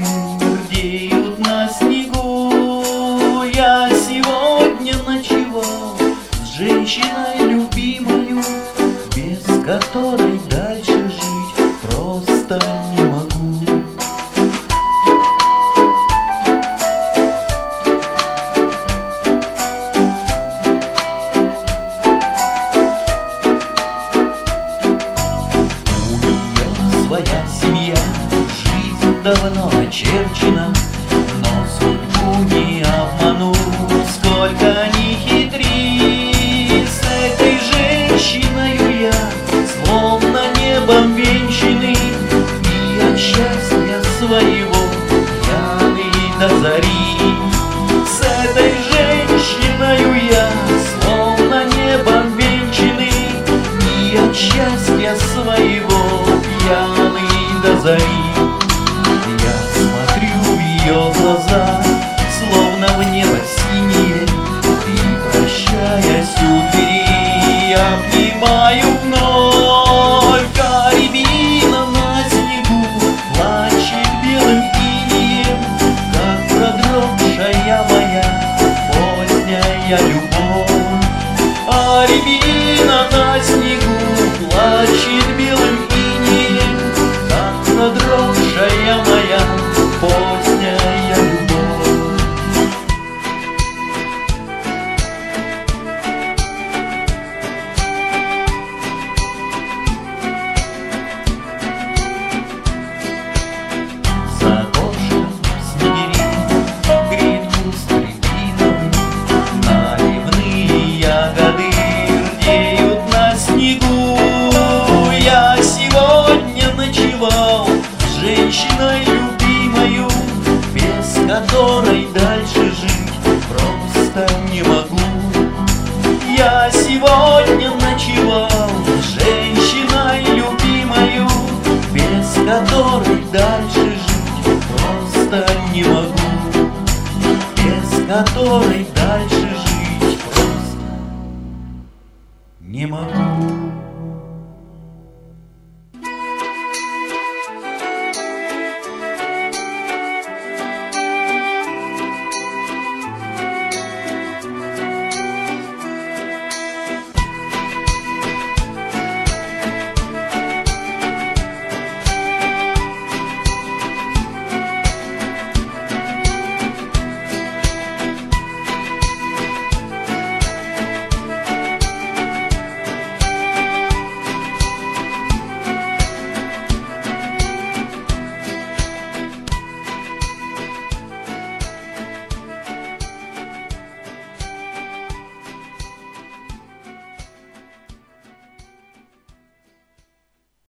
рдеют на снегу. Я сегодня ночевал с женщиной любимою, без которой дальше жить просто не могу. Своя семья, жизнь давно очерчена, но судьбу не обману, сколько ни хитри. С этой женщиною я словно небом венчанный, и от счастья своего пьяный до зари. С этой женщиною я словно небом венчанный, и от счастья своего пьяный до зари. Я смотрю в ее глаза, словно в небо синее, и, прощаясь у двери, обнимаю вновь. А рябина на снегу плачет белым инеем, как продрогшая моя поздняя любовь. А рябина на снегу плачет белым инеем, как продрогшая моя поздняя любовь. За окошком снегири греет куст рябиновый, наливные ягоды рдеют на снегу. Я сегодня ночевал с женщиной любимою, без которой дальше жить просто не могу. Я сегодня ночевал с женщиной любимою, без которой дальше жить просто не могу. Без которой дальше